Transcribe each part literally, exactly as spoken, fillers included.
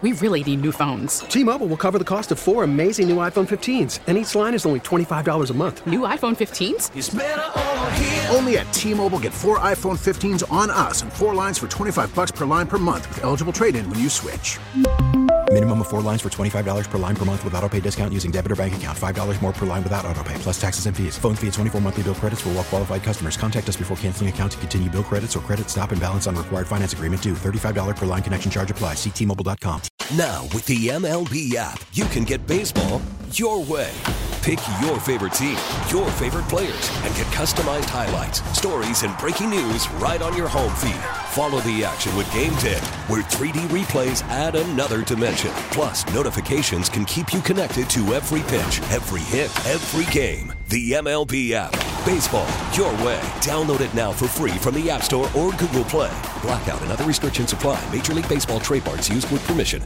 we really need new phones. T-Mobile will cover the cost of four amazing new iPhone fifteens, and each line is only twenty-five dollars a month. New iPhone fifteens? It's better over here. Only at T-Mobile, get four iPhone fifteens on us and four lines for twenty-five dollars per line per month with eligible trade-in when you switch. Minimum of four lines for twenty-five dollars per line per month with autopay discount using debit or bank account. five dollars more per line without autopay, plus taxes and fees. Phone fee at twenty-four monthly bill credits for well-qualified customers. Contact us before canceling account to continue bill credits or credit stop and balance on required finance agreement due. thirty-five dollars per line connection charge applies. See T Mobile dot com. Now, with the M L B app, you can get baseball your way. Pick your favorite team, your favorite players, and get customized highlights, stories, and breaking news right on your home feed. Follow the action with Game Day, where three D replays add another dimension. Plus, notifications can keep you connected to every pitch, every hit, every game. The M L B app. Baseball your way. Download it now for free from the App Store or Google Play. Blackout and other restrictions apply. Major League Baseball trademarks used with permission.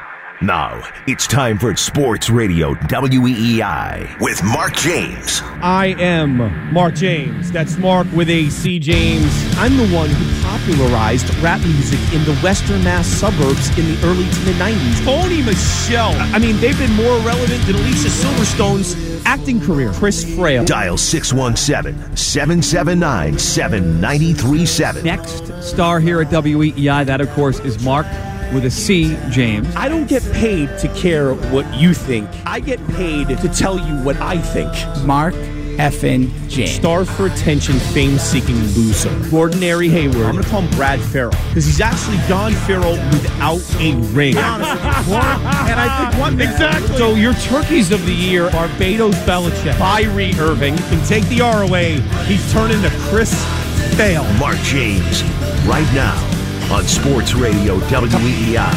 Now, it's time for Sports Radio W E E I with Mark James. I am Mark James. That's Mark with A C James. I'm the one who popularized rap music in the Western Mass suburbs in the early to mid-nineties. Tony Michelle. I mean, they've been more relevant than Alicia Silverstone's acting career. Chris Frail. Dial six one seven, seven seven nine, seven nine three seven. Next star here at W E E I, that, of course, is Mark with a C, James. I don't get paid to care what you think. I get paid to tell you what I think. Mark effing James. Starved for attention, fame-seeking loser. Ordinary Hayward. I'm going to call him Brad Farrell, because he's actually John Farrell without a ring. Honestly, and I think one exactly. So your turkeys of the year, Barbados Belichick, Kyrie Irving. You can take the R away. He's turned into Chris Fail. Mark James, right now on Sports Radio W E E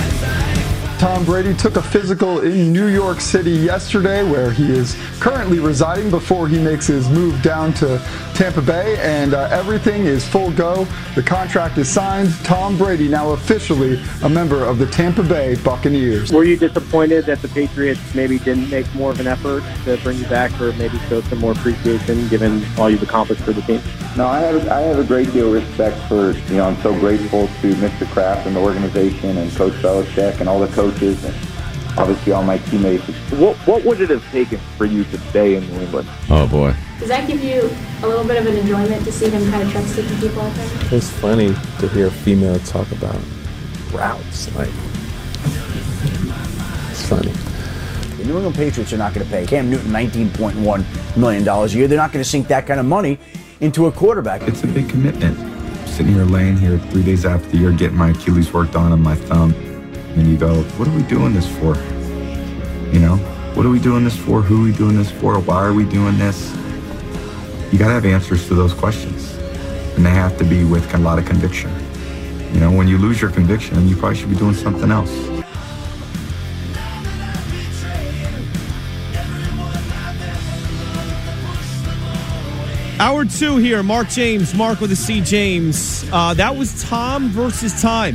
I. Tom Brady took a physical in New York City yesterday, where he is currently residing before he makes his move down to Tampa Bay, and uh, everything is full go. The contract is signed. Tom Brady now officially a member of the Tampa Bay Buccaneers. Were you disappointed that the Patriots maybe didn't make more of an effort to bring you back, or maybe show some more appreciation given all you've accomplished for the team? No, I have I have a great deal of respect for, you know, I'm so grateful to Mister Kraft and the organization and Coach Belichick and all the coaches and obviously all my teammates. What what would it have taken for you to stay in New England? Oh, boy. Does that give you a little bit of an enjoyment to see him kind of truck-sticking people out there? It's funny to hear a female talk about routes. Like, it's funny. The New England Patriots are not going to pay Cam Newton nineteen point one million dollars a year. They're not going to sink that kind of money into a quarterback. It's a big commitment. Sitting here laying here three days after the year, getting my Achilles worked on and my thumb. And you go, what are we doing this for? You know, what are we doing this for? Who are we doing this for? Why are we doing this? You got to have answers to those questions. And they have to be with a lot of conviction. You know, when you lose your conviction, you probably should be doing something else. Hour two here, Mark James, Mark with a C, James. Uh, that was Tom versus Time.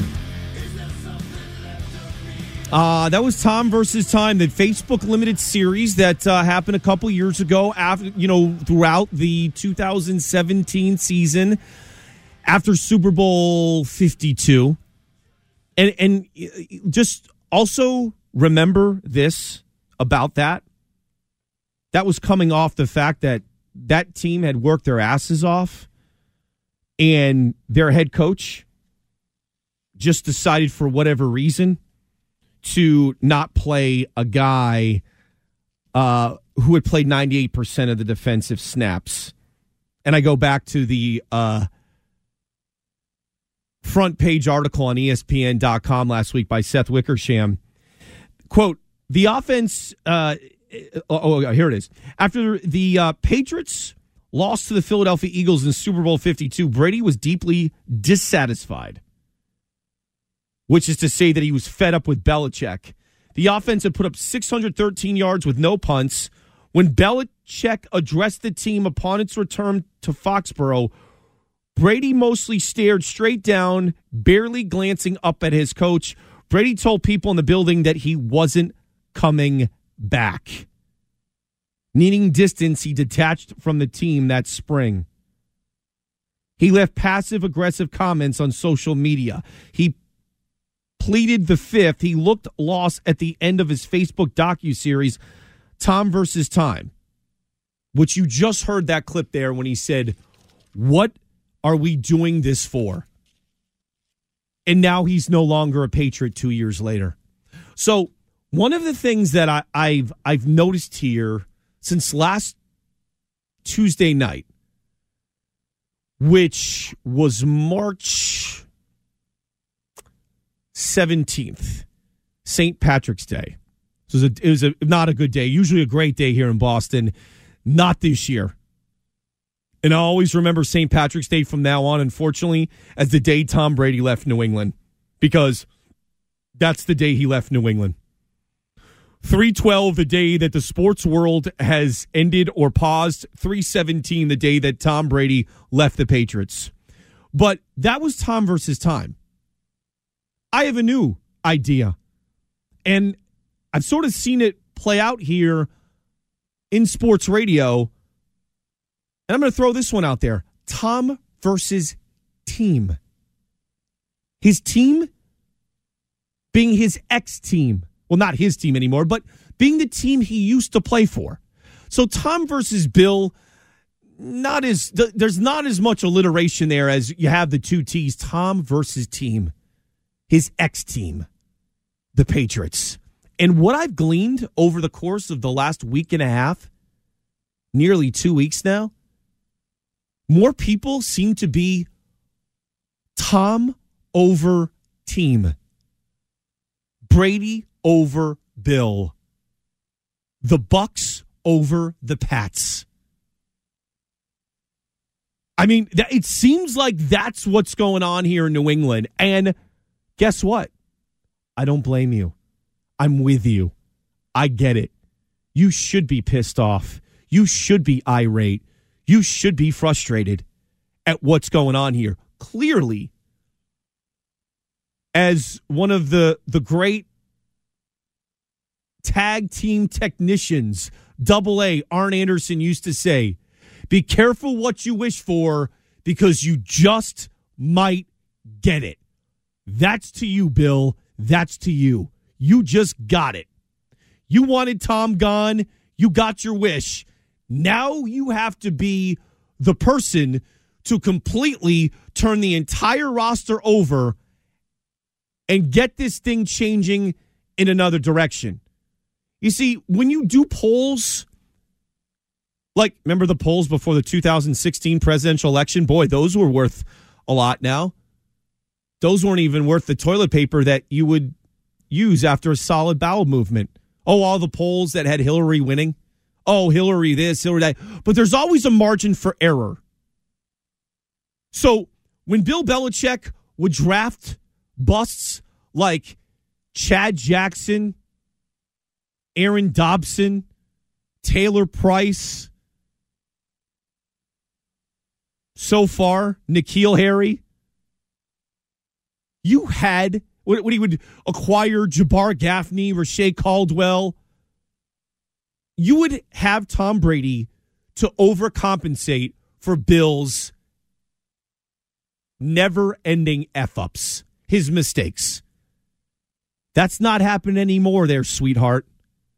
Uh, that was Tom versus Time, the Facebook limited series that uh, happened a couple years ago, after, you know, throughout the two thousand seventeen season, after Super Bowl fifty-two. And, and just also remember this about that. That was coming off the fact that that team had worked their asses off, and their head coach just decided for whatever reason to not play a guy uh, who had played ninety-eight percent of the defensive snaps. And I go back to the uh, front page article on E S P N dot com last week by Seth Wickersham. Quote, the offense... Uh, Oh, oh, here it is. After the uh, Patriots lost to the Philadelphia Eagles in Super Bowl fifty-two, Brady was deeply dissatisfied, which is to say that he was fed up with Belichick. The offense had put up six hundred thirteen yards with no punts. When Belichick addressed the team upon its return to Foxborough, Brady mostly stared straight down, barely glancing up at his coach. Brady told people in the building that he wasn't coming back. Needing distance, he detached from the team that spring. He left passive-aggressive comments on social media. He pleaded the fifth. He looked lost at the end of his Facebook docuseries, Tom versus Time, which you just heard that clip there when he said, what are we doing this for? And now he's no longer a Patriot two years later. So one of the things that I, I've I've noticed here since last Tuesday night, which was March seventeenth, Saint Patrick's Day. So it was, a, it was a, not a good day, usually a great day here in Boston. Not this year. And I always remember Saint Patrick's Day from now on, unfortunately, as the day Tom Brady left New England, because that's the day he left New England. three twelve, the day that the sports world has ended or paused. three seventeen, the day that Tom Brady left the Patriots. But that was Tom versus Time. I have a new idea. And I've sort of seen it play out here in sports radio. And I'm going to throw this one out there. Tom versus Team. His team being his ex-team. Well, not his team anymore, but being the team he used to play for. So Tom versus Bill, not as there's not as much alliteration there as you have the two T's. Tom versus Team. His ex-team. The Patriots. And what I've gleaned over the course of the last week and a half, nearly two weeks now, more people seem to be Tom over Team. Brady over Bill. The Bucks over the Pats. I mean, it seems like that's what's going on here in New England. And guess what? I don't blame you. I'm with you. I get it. You should be pissed off. You should be irate. You should be frustrated at what's going on here. Clearly, as one of the, the great tag team technicians, Double A, Arn Anderson used to say, be careful what you wish for because you just might get it. That's to you, Bill. That's to you. You just got it. You wanted Tom gone. You got your wish. Now you have to be the person to completely turn the entire roster over and get this thing changing in another direction. You see, when you do polls, like, remember the polls before the two thousand sixteen presidential election? Boy, those were worth a lot now. Those weren't even worth the toilet paper that you would use after a solid bowel movement. Oh, all the polls that had Hillary winning. Oh, Hillary this, Hillary that. But there's always a margin for error. So when Bill Belichick would draft busts like Chad Jackson, Aaron Dobson, Taylor Price, so far, N'Keal Harry, you had, when he would acquire Jabbar Gaffney, Rashay Caldwell, you would have Tom Brady to overcompensate for Bill's never-ending F-ups, his mistakes. That's not happening anymore there, sweetheart.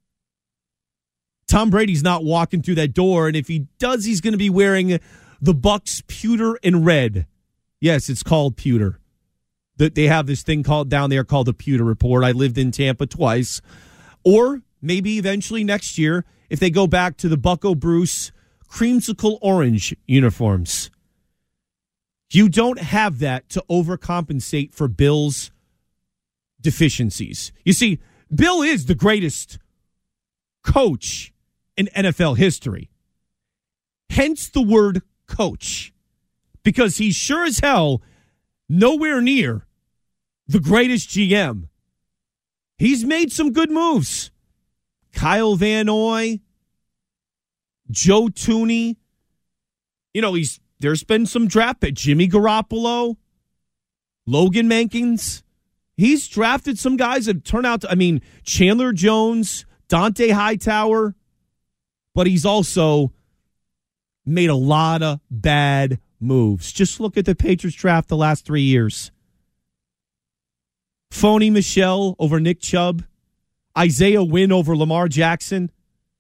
Tom Brady's not walking through that door, and if he does, he's going to be wearing the Bucks pewter and red. Yes, it's called pewter. They have this thing called down there called the Pewter Report. I lived in Tampa twice. Or maybe eventually next year, if they go back to the Bucco Bruce creamsicle orange uniforms. You don't have that to overcompensate for Bill's deficiencies. You see, Bill is the greatest coach in N F L history. Hence the word coach. Because he's sure as hell nowhere near the greatest G M. He's made some good moves. Kyle Van Noy, Joe Thuney. You know, he's there's been some draft pick. Jimmy Garoppolo, Logan Mankins. He's drafted some guys that turn out to, I mean, Chandler Jones, Dante Hightower. But he's also made a lot of bad moves. Just look at the Patriots draft the last three years. Phony Michel over Nick Chubb. Isaiah Wynn over Lamar Jackson.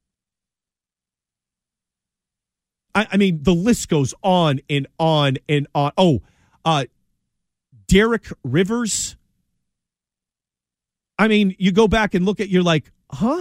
I, I mean, the list goes on and on and on. Oh, uh, Derek Rivers. I mean, you go back and look at, you're like, huh?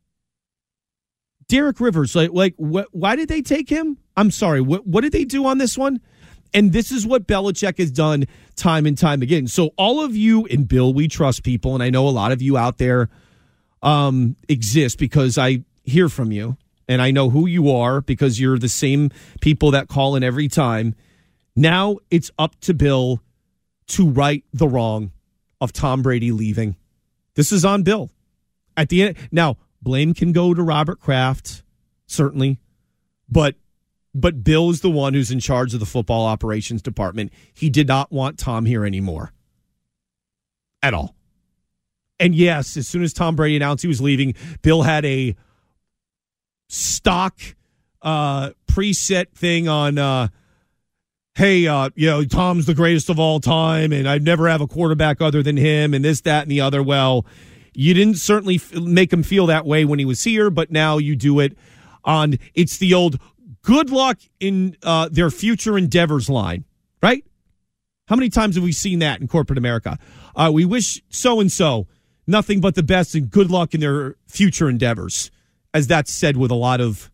Derek Rivers, like, like, wh- why did they take him? I'm sorry, what, what did they do on this one? And this is what Belichick has done time and time again. So all of you, and Bill, we trust people, and I know a lot of you out there um, exist because I hear from you, and I know who you are because you're the same people that call in every time. Now it's up to Bill to right the wrong of Tom Brady leaving. This is on Bill. At the end, now blame can go to Robert Kraft, certainly, but but Bill is the one who's in charge of the football operations department. He did not want Tom here anymore, at all. And yes, as soon as Tom Brady announced he was leaving, Bill had a stock uh, preset thing on. Uh, Hey, uh, you know, Tom's the greatest of all time, and I'd never have a quarterback other than him, and this, that, and the other. Well, you didn't certainly f- make him feel that way when he was here, but now you do it on, it's the old good luck in uh, their future endeavors line, right? How many times have we seen that in corporate America? Uh, we wish so-and-so nothing but the best and good luck in their future endeavors, as that's said with a lot of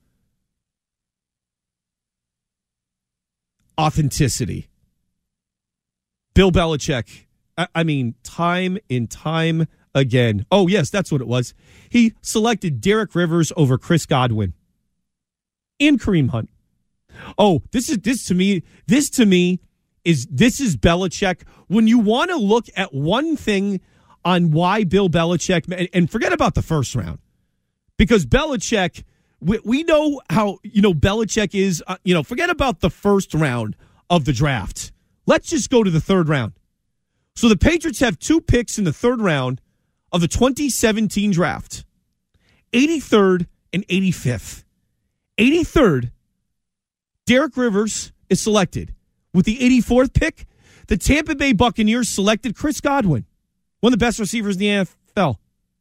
authenticity. Bill Belichick, I, I mean, time and time again. Oh, yes, that's what it was. He selected Derek Rivers over Chris Godwin and Kareem Hunt. Oh, this is this to me, this to me is this is Belichick. When you want to look at one thing on why Bill Belichick, and, and forget about the first round, because Belichick, We, we know how, you know, Belichick is, uh, you know, forget about the first round of the draft. Let's just go to the third round. So the Patriots have two picks in the third round of the twenty seventeen draft, eighty-third and eighty-fifth. eighty-third, Derek Rivers is selected. With the eighty-fourth pick, the Tampa Bay Buccaneers selected Chris Godwin, one of the best receivers in the N F L.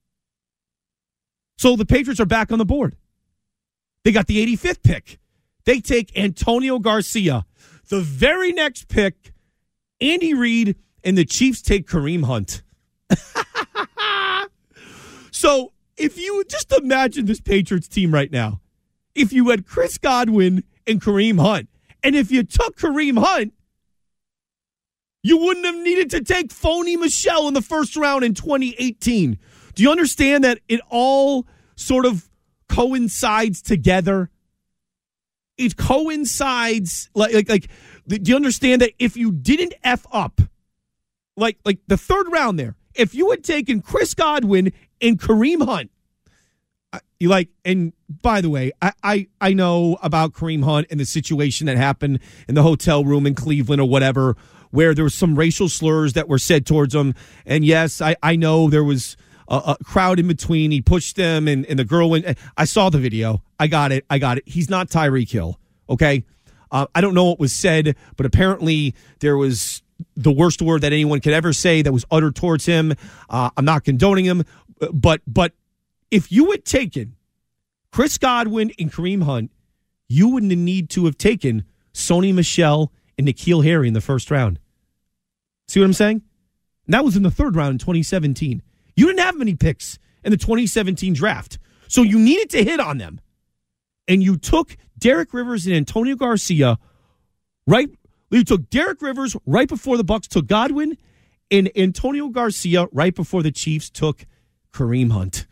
So the Patriots are back on the board. They got the eighty-fifth pick. They take Antonio Garcia. The very next pick, Andy Reid and the Chiefs take Kareem Hunt. So if you just imagine this Patriots team right now, if you had Chris Godwin and Kareem Hunt, and if you took Kareem Hunt, you wouldn't have needed to take Phony Michel in the first round in twenty eighteen. Do you understand that it all sort of coincides together? It coincides like, like like do you understand that if you didn't F up like like the third round there, if you had taken Chris Godwin and Kareem Hunt, you like, and by the way, I, I I know about Kareem Hunt and the situation that happened in the hotel room in Cleveland or whatever, where there was some racial slurs that were said towards him. And yes, I, I know there was a, a crowd in between. He pushed them, and, and the girl went. I saw the video. I got it. I got it. He's not Tyreek Hill, okay? Uh, I don't know what was said, but apparently there was the worst word that anyone could ever say that was uttered towards him. Uh, I'm not condoning him, but but if you had taken Chris Godwin and Kareem Hunt, you wouldn't need to have taken Sony Michel and N'Keal Harry in the first round. See what I'm saying? And that was in the third round in twenty seventeen. You didn't have many picks in the twenty seventeen draft, so you needed to hit on them. And you took Derek Rivers and Antonio Garcia right. You took Derek Rivers right before the Bucs took Godwin, and Antonio Garcia right before the Chiefs took Kareem Hunt.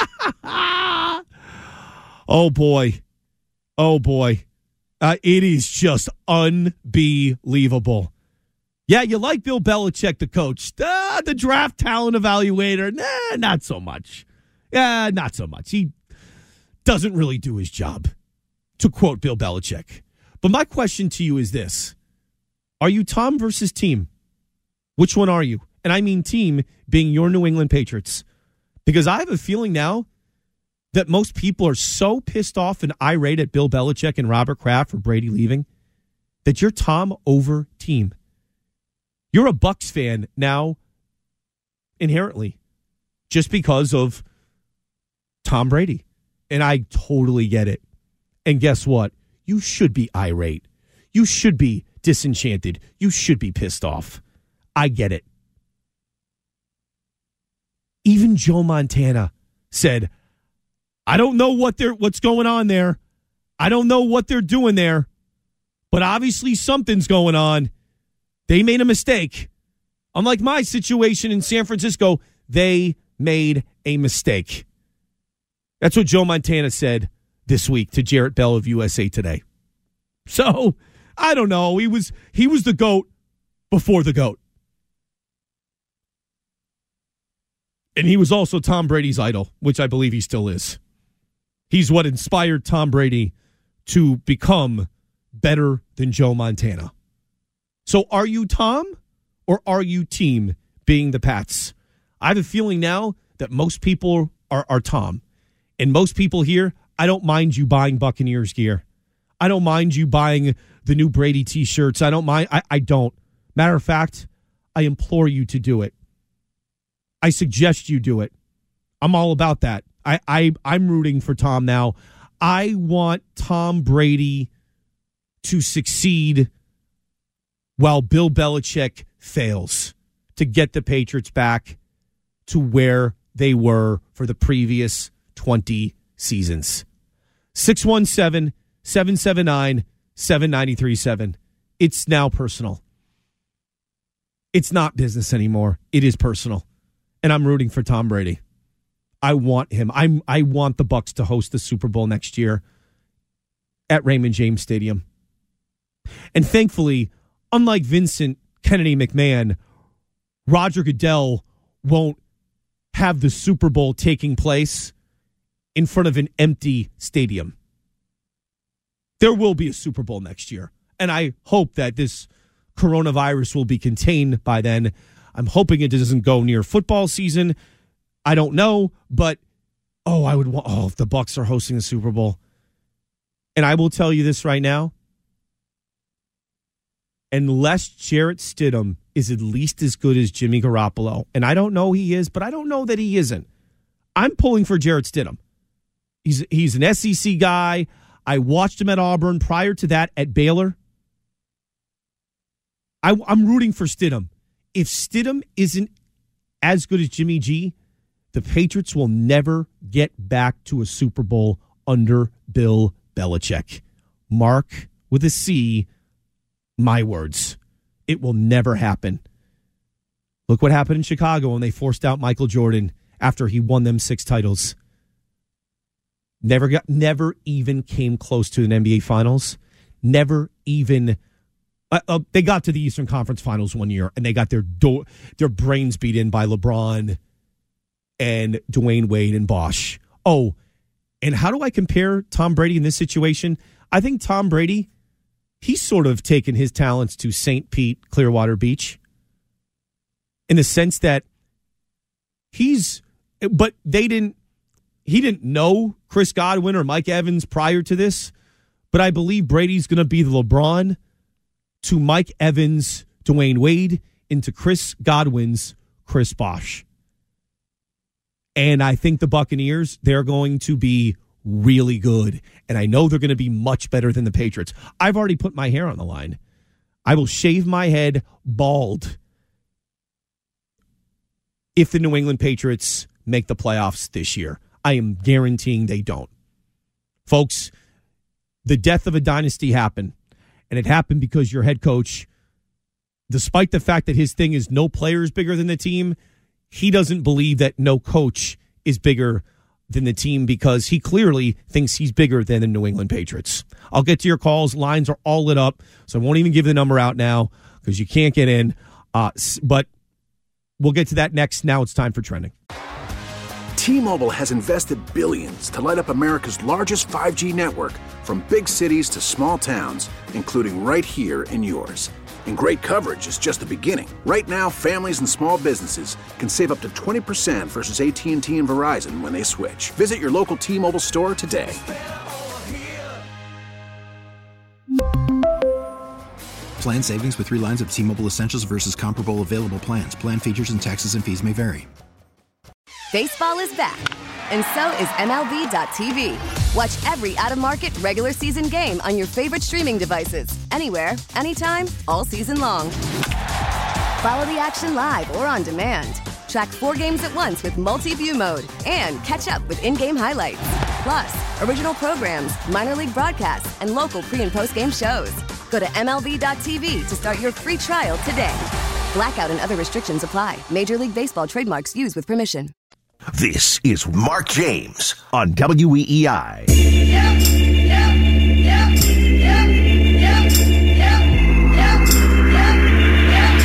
Oh, boy. Oh, boy. Uh, it is just unbelievable. Yeah, you like Bill Belichick, the coach. Uh, the draft talent evaluator, nah, not so much. Yeah, not so much. He doesn't really do his job, to quote Bill Belichick. But my question to you is this. Are you Tom versus team? Which one are you? And I mean team being your New England Patriots. Because I have a feeling now that most people are so pissed off and irate at Bill Belichick and Robert Kraft for Brady leaving that you're Tom over team. You're a Bucs fan now inherently, just because of Tom Brady. And I totally get it. And guess what? You should be irate. You should be disenchanted. You should be pissed off. I get it. Even Joe Montana said, I don't know what they're what's going on there. I don't know what they're doing there. But obviously something's going on. They made a mistake. Unlike my situation in San Francisco, they made a mistake. That's what Joe Montana said this week to Jarrett Bell of U S A Today. So, I don't know. He was he was the GOAT before the GOAT. And he was also Tom Brady's idol, which I believe he still is. He's what inspired Tom Brady to become better than Joe Montana. So are you Tom or are you team being the Pats? I have a feeling now that most people are, are Tom. And most people here, I don't mind you buying Buccaneers gear. I don't mind you buying the new Brady t-shirts. I don't mind. I, I don't. Matter of fact, I implore you to do it. I suggest you do it. I'm all about that. I, I, I'm rooting for Tom now. I want Tom Brady to succeed while Bill Belichick fails to get the Patriots back to where they were for the previous twenty seasons. six one seven, seven seven nine, seven nine three seven. It's now personal. It's not business anymore. It is personal. And I'm rooting for Tom Brady. I want him. I'm I want the Bucs to host the Super Bowl next year at Raymond James Stadium. And thankfully, unlike Vincent Kennedy McMahon, Roger Goodell won't have the Super Bowl taking place in front of an empty stadium. There will be a Super Bowl next year. And I hope that this coronavirus will be contained by then. I'm hoping it doesn't go near football season. I don't know, but oh, I would want. Oh, if the Bucs are hosting the Super Bowl, and I will tell you this right now: unless Jarrett Stidham is at least as good as Jimmy Garoppolo, and I don't know he is, but I don't know that he isn't. I'm pulling for Jarrett Stidham. He's he's an S E C guy. I watched him at Auburn. Prior to that, at Baylor. I, I'm rooting for Stidham. If Stidham isn't as good as Jimmy G, the Patriots will never get back to a Super Bowl under Bill Belichick. Mark with a C, my words. It will never happen. Look what happened in Chicago when they forced out Michael Jordan after he won them six titles. Never got, never even came close to an N B A Finals. Never even. Uh, uh, they got to the Eastern Conference Finals one year, and they got their do- their brains beat in by LeBron and Dwayne Wade and Bosh. Oh, and how do I compare Tom Brady in this situation? I think Tom Brady, he's sort of taken his talents to Saint Pete, Clearwater Beach, in the sense that he's, but they didn't, he didn't know Chris Godwin or Mike Evans prior to this, but I believe Brady's going to be the LeBron to Mike Evans, Dwayne Wade, into Chris Godwin's Chris Bosh. And I think the Buccaneers, they're going to be really good. And I know they're going to be much better than the Patriots. I've already put my hair on the line. I will shave my head bald if the New England Patriots make the playoffs this year. I am guaranteeing they don't. Folks, the death of a dynasty happened. And it happened because your head coach, despite the fact that his thing is no player is bigger than the team, he doesn't believe that no coach is bigger than the team because he clearly thinks he's bigger than the New England Patriots. I'll get to your calls. Lines are all lit up, so I won't even give the number out now because you can't get in. Uh, but we'll get to that next. Now it's time for Trending. T-Mobile has invested billions to light up America's largest five G network, from big cities to small towns, including right here in yours. And great coverage is just the beginning. Right now, families and small businesses can save up to twenty percent versus A T and T and Verizon when they switch. Visit your local T-Mobile store today. Plan savings with three lines of T-Mobile Essentials versus comparable available plans. Plan features and taxes and fees may vary. Baseball is back, and so is M L B dot T V. Watch every out-of-market regular season game on your favorite streaming devices, anywhere, anytime, all season long. Follow the action live or on demand. Track four games at once with multi-view mode and catch up with in-game highlights. Plus, original programs, minor league broadcasts, and local pre- and post-game shows. Go to M L B dot T V to start your free trial today. Blackout and other restrictions apply. Major League Baseball trademarks used with permission. This is Mark James on W E E I. Yep, yep, yep, yep, yep, yep, yep, yep,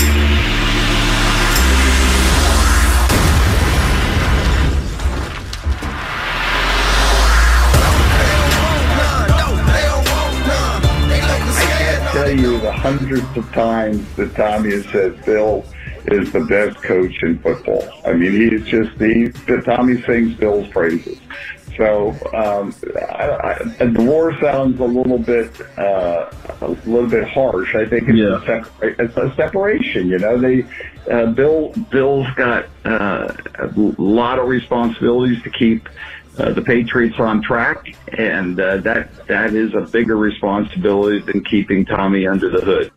I can't tell you the hundreds of times that Tommy has said Bill is the best coach in football. I mean, he's just, he, Tommy sings Bill's praises. So, um, I, I, a divorce sounds a little bit, uh, a little bit harsh. I think it's, yeah. a, separa- it's a separation, you know, they, uh, Bill, Bill's got, uh, a lot of responsibilities to keep, uh, the Patriots on track. And, uh, that, that is a bigger responsibility than keeping Tommy under the hood.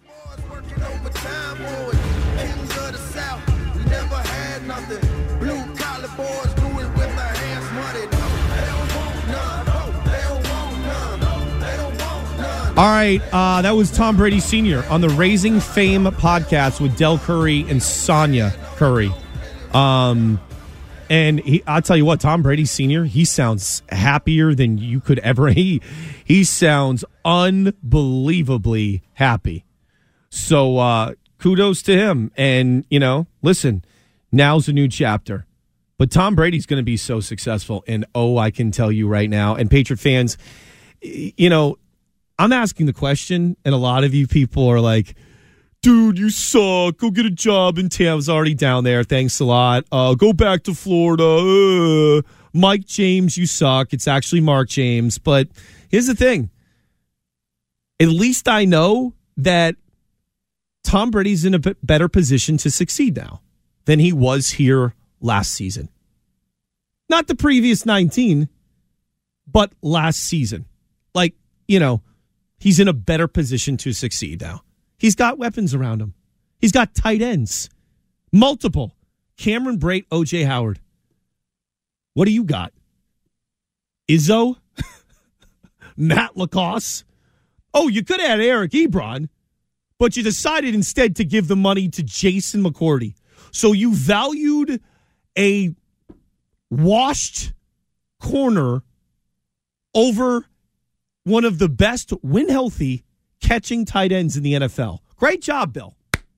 All right, uh, that was Tom Brady Senior on the Raising Fame podcast with Del Curry and Sonia Curry. Um, and he, I'll tell you what, Tom Brady Senior, he sounds happier than you could ever. He, he sounds unbelievably happy. So uh, kudos to him. And, you know, listen, now's a new chapter. But Tom Brady's going to be so successful. And, oh, I can tell you right now, and Patriot fans, you know, I'm asking the question, and a lot of you people are like, dude, you suck. Go get a job in Tampa's already down there. Thanks a lot. Uh, go back to Florida. Uh, Mike James, you suck. It's actually Mark James. But here's the thing. At least I know that Tom Brady's in a bit better position to succeed now than he was here last season. Not the previous nineteen, but last season. Like, you know, he's in a better position to succeed now. He's got weapons around him. He's got tight ends. Multiple. Cameron Brate, O J Howard. What do you got? Izzo? Matt Lacoste? Oh, you could add Eric Ebron, but you decided instead to give the money to Jason McCourty. So you valued a washed corner over one of the best win-healthy catching tight ends in the N F L. Great job, Bill.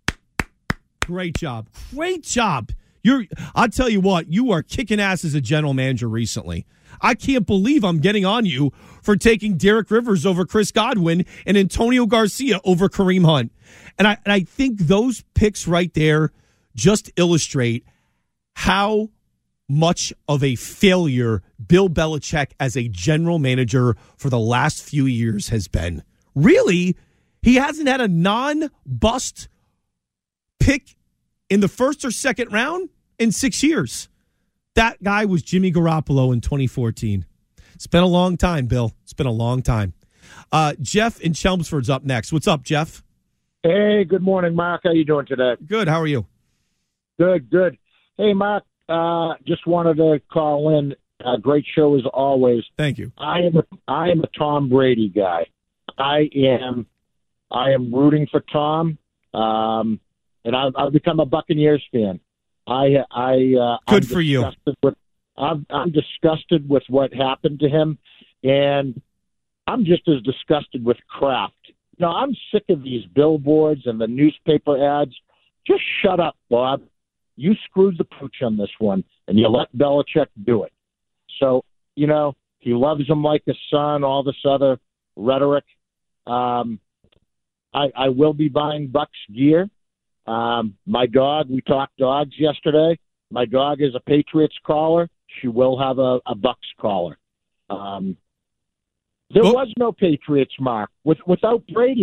Great job. Great job. You're, I'll tell you what, you are kicking ass as a general manager recently. I can't believe I'm getting on you for taking Derek Rivers over Chris Godwin and Antonio Garcia over Kareem Hunt. And I, and I think those picks right there just illustrate how much of a failure Bill Belichick as a general manager for the last few years has been. Really, he hasn't had a non-bust pick in the first or second round in six years. That guy was Jimmy Garoppolo in twenty fourteen. It's been a long time, Bill. It's been a long time. Uh, Jeff in Chelmsford's up next. What's up, Jeff? Hey, good morning, Mark. How you doing today? Good. How are you? Good, good. Hey, Mark, uh, just wanted to call in. Uh, great show as always. Thank you. I am a, I am a Tom Brady guy. I am I am rooting for Tom, um, and I've, I've become a Buccaneers fan. I I uh, good I'm for you. With, I'm, I'm disgusted with what happened to him, and I'm just as disgusted with Kraft. You know, I'm sick of these billboards and the newspaper ads. Just shut up, Bob. You screwed the pooch on this one, and you let Belichick do it. So, you know, he loves him like a son, all this other rhetoric. Um, I, I will be buying Bucks gear. Um, my dog, we talked dogs yesterday. My dog is a Patriots collar. She will have a, a Bucks collar. Um, there well, was no Patriots, Mark. With, without Brady,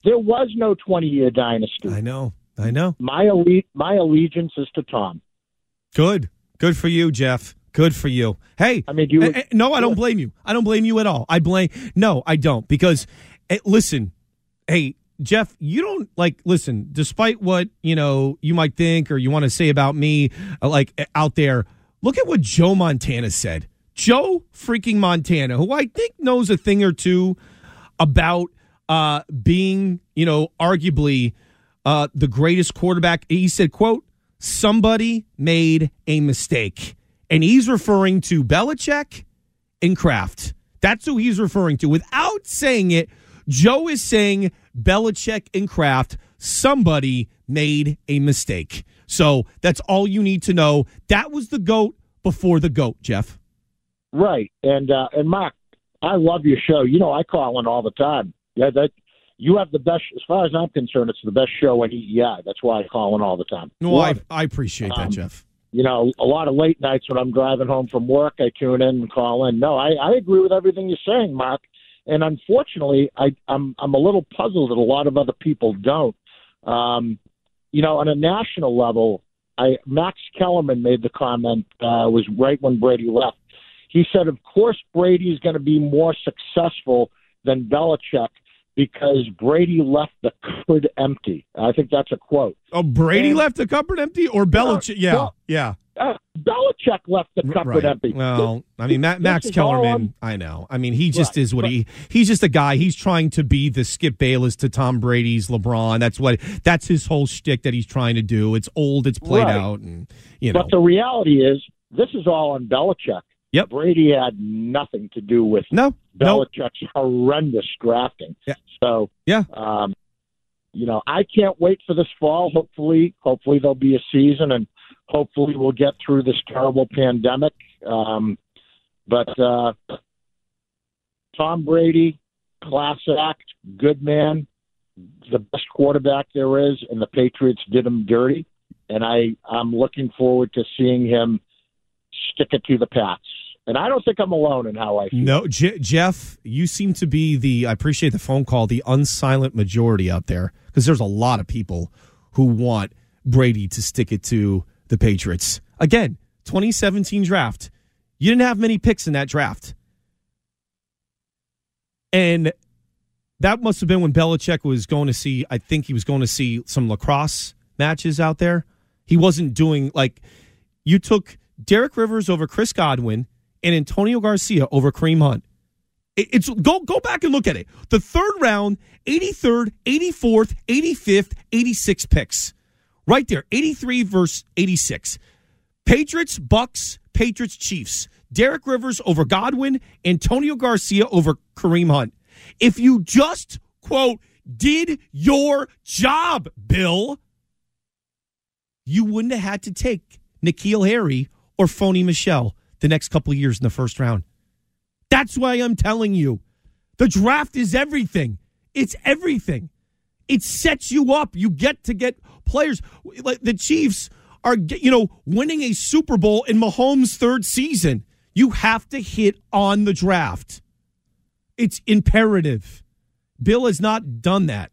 There was no twenty-year dynasty. I know. I know. My elite, my allegiance is to Tom. Good. Good for you, Jeff. Good for you. Hey, I mean, you. eh, eh, no, I don't blame you. I don't blame you at all. I blame. No, I don't. Because, eh, listen, hey, Jeff, you don't like, listen, despite what, you know, you might think or you want to say about me, uh, like eh, out there, look at what Joe Montana said. Joe freaking Montana, who I think knows a thing or two about uh, being, you know, arguably uh, the greatest quarterback. He said, quote, somebody made a mistake. And he's referring to Belichick and Kraft. That's who he's referring to. Without saying it, Joe is saying Belichick and Kraft, somebody made a mistake. So that's all you need to know. That was the GOAT before the GOAT, Jeff. Right. And uh, and Mark, I love your show. You know, I call in all the time. Yeah, that you have the best, as far as I'm concerned, it's the best show in E E I. That's why I call in all the time. Well, I, I appreciate that, um, Jeff. You know, a lot of late nights when I'm driving home from work, I tune in and call in. No, I, I agree with everything you're saying, Mark. And unfortunately, I, I'm I'm a little puzzled that a lot of other people don't. Um, you know, on a national level, I Max Kellerman made the comment, uh, was right when Brady left. He said, of course, Brady is going to be more successful than Belichick because Brady left the cupboard empty. I think that's a quote. Oh, Brady and, left the cupboard empty or Belichick? Yeah, well, yeah. Uh, Belichick left the cupboard right. empty. Well, I mean, Ma- Max Kellerman, I know. I mean, he just right. is what but, he, he's just a guy. He's trying to be the Skip Bayless to Tom Brady's LeBron. That's what, that's his whole shtick that he's trying to do. It's old, it's played right. out, and, you know. But the reality is, this is all on Belichick. Yep. Brady had nothing to do with no, Belichick's no. horrendous drafting. Yeah. So, yeah. Um, you know, I can't wait for this fall. Hopefully, hopefully there'll be a season, and hopefully we'll get through this terrible pandemic. Um, but uh, Tom Brady, class act, good man, the best quarterback there is, and the Patriots did him dirty. And I, I'm looking forward to seeing him stick it to the Pats. And I don't think I'm alone in how I feel. No, J- Jeff, you seem to be the, I appreciate the phone call, the unsilent majority out there, because there's a lot of people who want Brady to stick it to the Patriots. Again, twenty seventeen draft. You didn't have many picks in that draft. And that must have been when Belichick was going to see, I think he was going to see some lacrosse matches out there. He wasn't doing, like, you took Derek Rivers over Chris Godwin and Antonio Garcia over Kareem Hunt. It, it's go go back and look at it. The third round, eighty-third, eighty-fourth, eighty-fifth, eighty-sixth picks. Right there, eighty-three versus eighty-six. Patriots, Bucks, Patriots, Chiefs. Derek Rivers over Godwin, Antonio Garcia over Kareem Hunt. If you just, quote, did your job, Bill, you wouldn't have had to take N'Keal Harry or Phony Michel the next couple of years in the first round. That's why I'm telling you, the draft is everything. It's everything. It sets you up. You get to get players. Like the Chiefs are, you know, winning a Super Bowl in Mahomes' third season. You have to hit on the draft. It's imperative. Bill has not done that.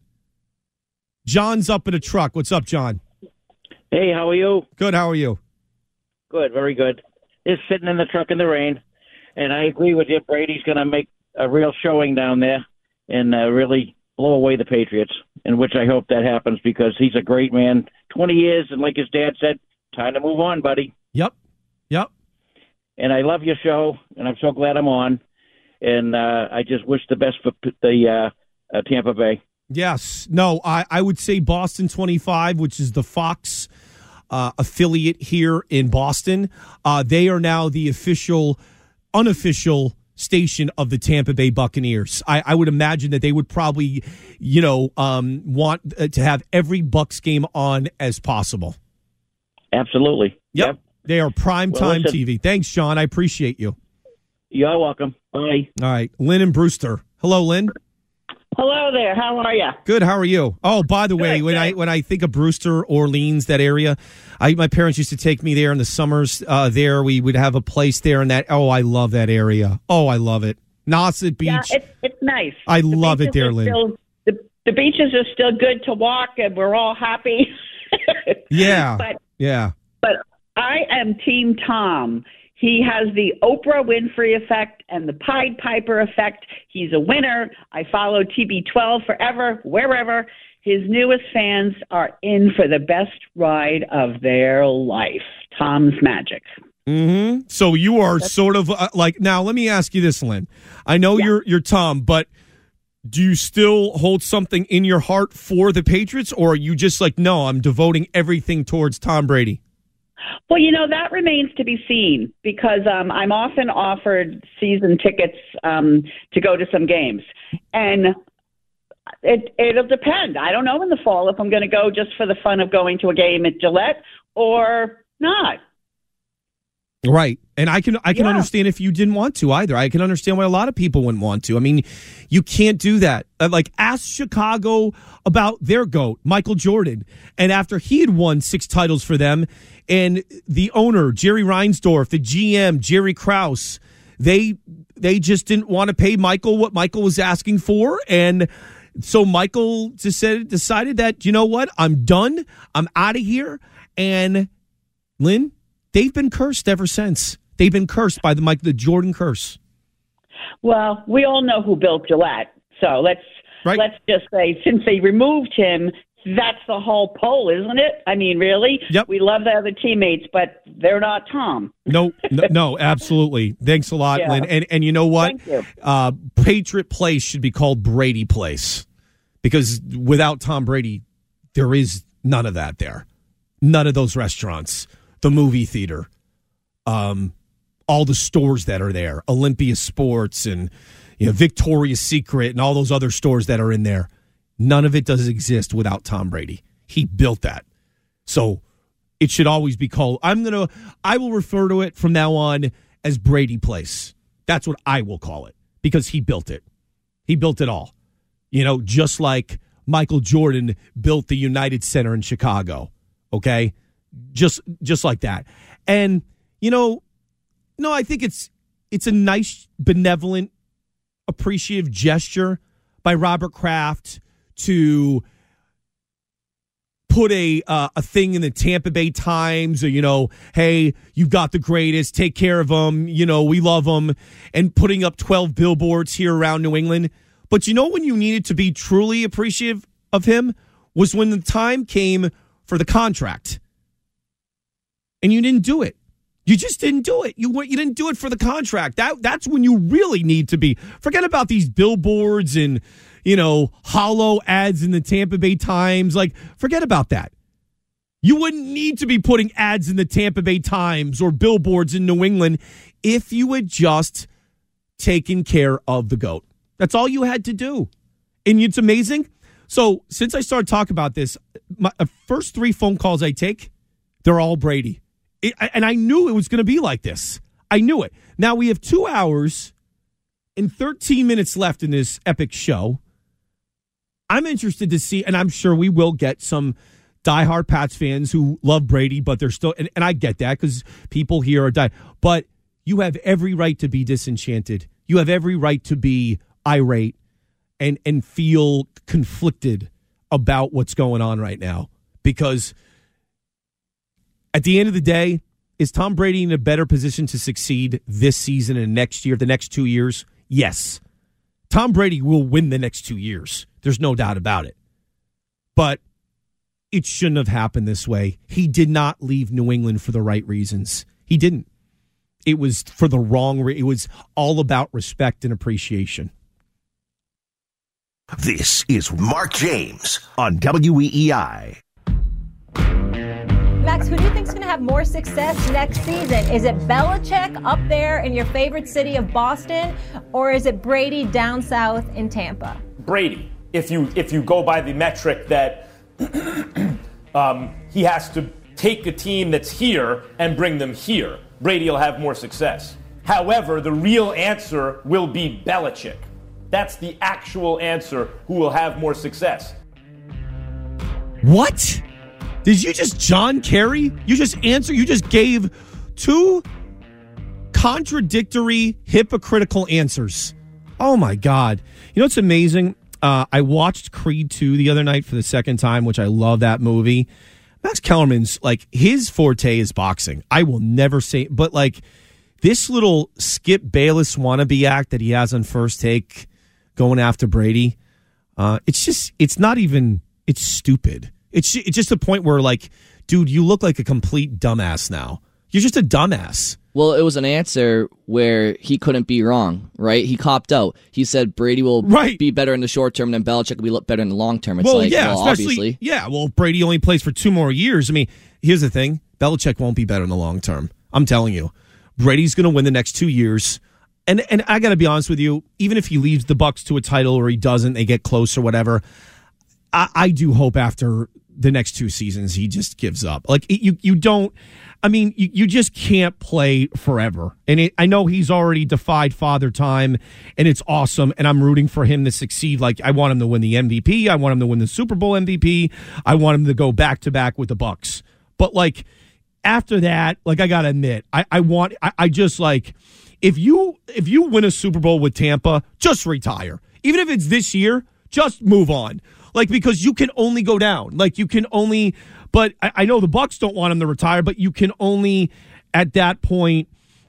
John's up in a truck. What's up, John? Hey, how are you? Good. How are you? Good, very good. Just sitting in the truck in the rain, and I agree with you. Brady's going to make a real showing down there and uh, really blow away the Patriots, in which I hope that happens because he's a great man. twenty years, and like his dad said, time to move on, buddy. Yep, yep. And I love your show, and I'm so glad I'm on. And uh, I just wish the best for the uh, uh, Tampa Bay. Yes. No, I, I would say Boston twenty-five, which is the Fox uh, affiliate here in Boston. Uh, they are now the official, unofficial station of the Tampa Bay Buccaneers. I, I would imagine that they would probably, you know, um, want uh, to have every Bucs game on as possible. Absolutely. Yep. yep. They are primetime well, T V. Thanks, John. I appreciate you. You're welcome. Bye. All right. Lynn and Brewster. Hello, Lynn. Hello there. How are you? Good. How are you? Oh, by the good, way, when good. I when I think of Brewster, Orleans, that area, I my parents used to take me there in the summers. Uh, there, we would have a place there, and that. Oh, I love that area. Oh, I love it. Nauset Beach. Yeah, it's it's nice. I the love it there, Lynn. Still, the the beaches are still good to walk, and we're all happy. Yeah, but yeah. but I am Team Tom. He has the Oprah Winfrey effect and the Pied Piper effect. He's a winner. I follow T B twelve forever, wherever. His newest fans are in for the best ride of their life. Tom's Magic. Mm-hmm. So you are That's- sort of uh, like, now let me ask you this, Lynn. I know yeah. you're you're Tom, but do you still hold something in your heart for the Patriots, or are you just like, no, I'm devoting everything towards Tom Brady? Well, you know, that remains to be seen because um, I'm often offered season tickets um, to go to some games. And it, it'll depend. I don't know in the fall if I'm going to go just for the fun of going to a game at Gillette or not. Right. And I can I can yeah. understand if you didn't want to either. I can understand why a lot of people wouldn't want to. I mean, you can't do that. Uh, like, ask Chicago about their GOAT, Michael Jordan. And after he had won six titles for them, and the owner, Jerry Reinsdorf, the G M, Jerry Krause, they they just didn't want to pay Michael what Michael was asking for. And so Michael just said, decided that, you know what, I'm done. I'm out of here. And Lynn, they've been cursed ever since. They've been cursed by the Mike, the Jordan curse. Well, we all know who built Gillette, so let's right. let's just say since they removed him, that's the whole poll, isn't it? I mean, really? Yep. We love the other teammates, but they're not Tom. No, no, no, absolutely. Thanks a lot, Yeah. Lynn. And and you know what? Thank you. Uh, Patriot Place should be called Brady Place, because without Tom Brady, there is none of that there. None of those restaurants, the movie theater, um, all the stores that are there, Olympia Sports and you know Victoria's Secret and all those other stores that are in there. None of it does exist without Tom Brady. He built that. So it should always be called, I'm going to, I will refer to it from now on as Brady Place. That's what I will call it because he built it. He built it all. You know, just like Michael Jordan built the United Center in Chicago. Okay? Just just like that. And, you know, no, I think it's it's a nice, benevolent, appreciative gesture by Robert Kraft to put a uh, a thing in the Tampa Bay Times, or, you know, hey, you've got the greatest, take care of them, you know, we love them, and putting up twelve billboards here around New England. But you know when you needed to be truly appreciative of him was when the time came for the contract. And you didn't do it. You just didn't do it. You you didn't do it for the contract. That that's when you really need to be. Forget about these billboards and, you know, hollow ads in the Tampa Bay Times. Like, forget about that. You wouldn't need to be putting ads in the Tampa Bay Times or billboards in New England if you had just taken care of the GOAT. That's all you had to do. And it's amazing. So since I started talking about this, my first three phone calls I take, they're all Brady. It, and I knew it was going to be like this. I knew it. Now we have two hours and thirteen minutes left in this epic show. I'm interested to see, and I'm sure we will get some diehard Pats fans who love Brady, but they're still, and, and I get that because people here are die. But you have every right to be disenchanted. You have every right to be irate and and feel conflicted about what's going on right now, because at the end of the day, is Tom Brady in a better position to succeed this season and next year, the next two years? Yes. Tom Brady will win the next two years. There's no doubt about it. But it shouldn't have happened this way. He did not leave New England for the right reasons. He didn't. It was for the wrong reason. It was all about respect and appreciation. This is Mark James on W E E I. Max, who do you think is going to have more success next season? Is it Belichick up there in your favorite city of Boston, or is it Brady down south in Tampa? Brady, if you if you go by the metric that um, he has to take a team that's here and bring them here, Brady will have more success. However, the real answer will be Belichick. That's the actual answer who will have more success. What? Did you just John Kerry? You just answer, you just gave two contradictory, hypocritical answers. Oh my God. You know what's amazing? Uh, I watched Creed two the other night for the second time, which I love that movie. Max Kellerman's, like, his forte is boxing. I will never say, but, like, this little Skip Bayless wannabe act that he has on First Take going after Brady, uh, it's just, it's not even, it's stupid. It's, it's just a point where, like, dude, you look like a complete dumbass now. You're just a dumbass. Well, it was an answer where he couldn't be wrong, right? He copped out. He said Brady will right. be better in the short term, and Belichick will be better in the long term. It's well, like, yeah, well, especially, obviously. Yeah, well, Brady only plays for two more years. I mean, here's the thing. Belichick won't be better in the long term. I'm telling you. Brady's going to win the next two years. And and I got to be honest with you, even if he leads the Bucs to a title or he doesn't, they get close or whatever, I, I do hope after the next two seasons he just gives up. Like, you, you don't... I mean, you, you just can't play forever. And it, I know he's already defied Father Time, and it's awesome, and I'm rooting for him to succeed. Like, I want him to win the M V P. I want him to win the Super Bowl M V P. I want him to go back-to-back with the Bucs. But, like, after that, like, I got to admit, I, I want I, – I just, like, if you if you win a Super Bowl with Tampa, just retire. Even if it's this year, just move on. Like, because you can only go down. Like, you can only – but I, I know the Bucs don't want him to retire, but you can only, at that point,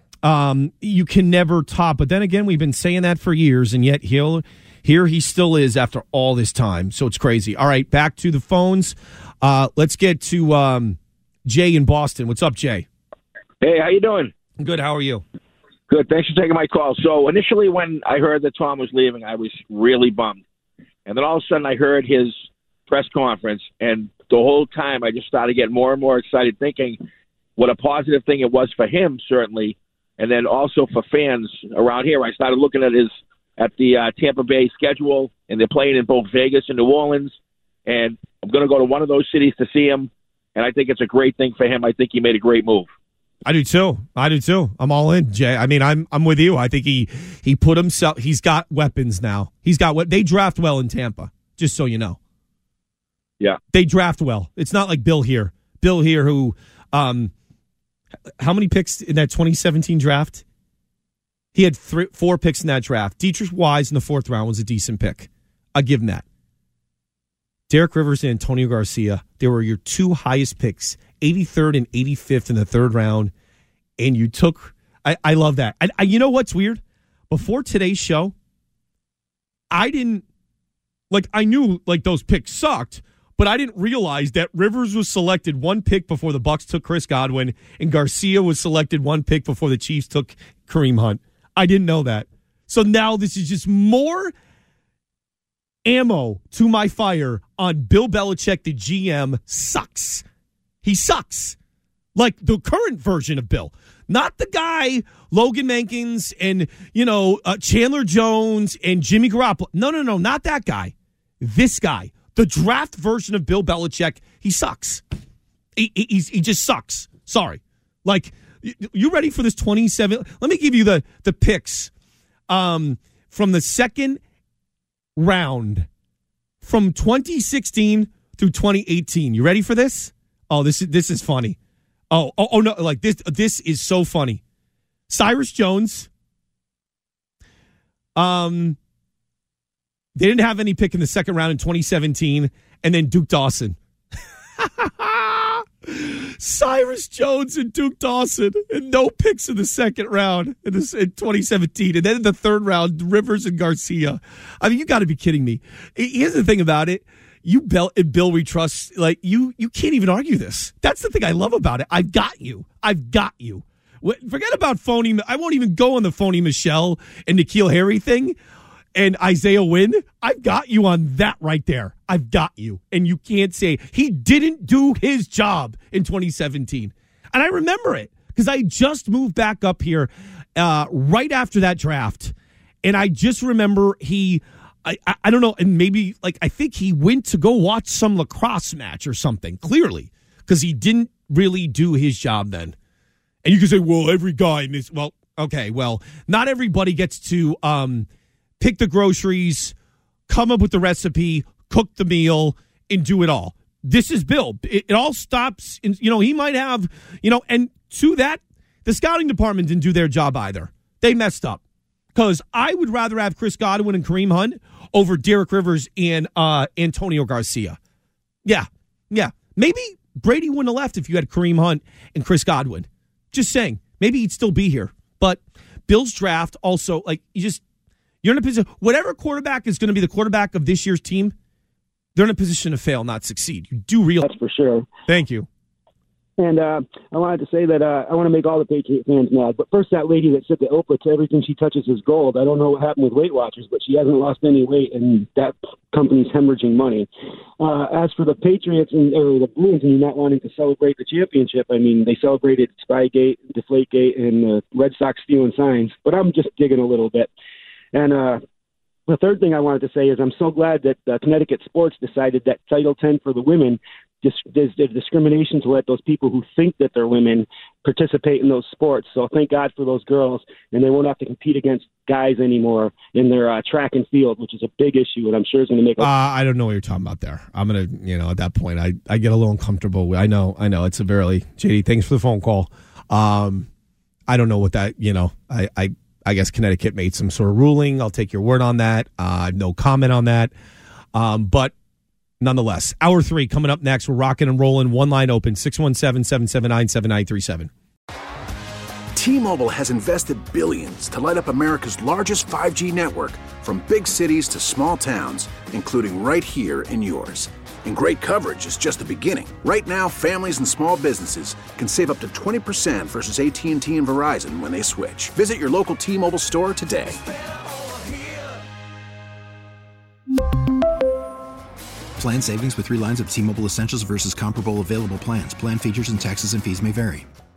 um, you can never top. But then again, we've been saying that for years, and yet he'll, here he still is after all this time. So it's crazy. All right, back to the phones. Uh, let's get to um, Jay in Boston. What's up, Jay? Hey, how you doing? Good. How are you? Good. Thanks for taking my call. So initially when I heard that Tom was leaving, I was really bummed. And then all of a sudden I heard his press conference, and the whole time I just started getting more and more excited, thinking what a positive thing it was for him, certainly, and then also for fans around here. I started looking at his at the uh, Tampa Bay schedule, and they're playing in both Vegas and New Orleans, and I'm going to go to one of those cities to see him, and I think it's a great thing for him. I think he made a great move. I do too. I do too. I'm all in, Jay. I mean, I'm I'm with you. I think he he put himself. He's got weapons now. He's got what they draft well in Tampa. Just so you know. Yeah, they draft well. It's not like Bill here. Bill here, who, um, how many picks in that twenty seventeen draft? He had three, four picks in that draft. Dietrich Wise in the fourth round was a decent pick. I'll give him that. Derek Rivers and Antonio Garcia, they were your two highest picks, eighty-third and eighty-fifth in the third round, and you took. I, I love that. I, I, you know what's weird? Before today's show, I didn't like. I knew like those picks sucked. But I didn't realize that Rivers was selected one pick before the Bucs took Chris Godwin, and Garcia was selected one pick before the Chiefs took Kareem Hunt. I didn't know that. So now this is just more ammo to my fire on Bill Belichick, the G M, sucks. He sucks. Like the current version of Bill. Not the guy, Logan Mankins and, you know, uh, Chandler Jones and Jimmy Garoppolo. No, no, no, not that guy. This guy. The draft version of Bill Belichick, he sucks. He, he, he's, he just sucks. Sorry. Like, you ready for this twenty-seven? Let me give you the, the picks um, from the second round from twenty sixteen through twenty eighteen. You ready for this? Oh, this is this is funny. Oh, oh, oh no, like this this is so funny. Cyrus Jones. Um They didn't have any pick in the second round in twenty seventeen, and then Duke Dawson. Cyrus Jones and Duke Dawson, and no picks in the second round in, this, in twenty seventeen. And then in the third round, Rivers and Garcia. I mean, you got to be kidding me. Here's the thing about it. You, Bill, Bill we trust, like, you, you can't even argue this. That's the thing I love about it. I've got you. I've got you. Forget about phony. I won't even go on the phony Michelle and N'Keal Harry thing. And Isaiah Wynn, I've got you on that right there. I've got you. And you can't say he didn't do his job in twenty seventeen. And I remember it because I just moved back up here uh, right after that draft. And I just remember he, I, I, I don't know, and maybe, like, I think he went to go watch some lacrosse match or something, clearly, because he didn't really do his job then. And you can say, well, every guy, miss, well, okay, well, not everybody gets to, um, pick the groceries, come up with the recipe, cook the meal, and do it all. This is Bill. It, it all stops. In, you know, he might have, you know, and to that, the scouting department didn't do their job either. They messed up. Because I would rather have Chris Godwin and Kareem Hunt over Derek Rivers and uh, Antonio Garcia. Yeah, yeah. Maybe Brady wouldn't have left if you had Kareem Hunt and Chris Godwin. Just saying. Maybe he'd still be here. But Bills draft also, like, you just, you're in a position, whatever quarterback is going to be the quarterback of this year's team, they're in a position to fail, not succeed. You do realize. That's for sure. Thank you. And uh, I wanted to say that uh, I want to make all the Patriot fans mad. But first, that lady that said to Oprah, to everything she touches is gold. I don't know what happened with Weight Watchers, but she hasn't lost any weight, and that company's hemorrhaging money. Uh, as for the Patriots and or the Bruins and you not wanting to celebrate the championship, I mean, they celebrated Spygate, Deflategate, and the Red Sox stealing signs. But I'm just digging a little bit. And uh, the third thing I wanted to say is I'm so glad that uh, Connecticut Sports decided that Title ten for the women There's, there's discrimination to let those people who think that they're women participate in those sports. So thank God for those girls, and they won't have to compete against guys anymore in their uh, track and field, which is a big issue, and I'm sure is going to make. A- uh, I don't know what you're talking about there. I'm gonna, you know, at that point, I, I get a little uncomfortable. I know, I know, it's a very J D. Thanks for the phone call. Um, I don't know what that, you know, I, I, I guess Connecticut made some sort of ruling. I'll take your word on that. Uh, I have no comment on that, um, but. Nonetheless, hour three coming up next. We're rocking and rolling. One line open, six one seven, seven seven nine, seven nine three seven. T-Mobile has invested billions to light up America's largest five G network, from big cities to small towns, including right here in yours. And great coverage is just the beginning. Right now, families and small businesses can save up to twenty percent versus A T and T and Verizon when they switch. Visit your local T-Mobile store today. Plan savings with three lines of T-Mobile Essentials versus comparable available plans. Plan features and taxes and fees may vary.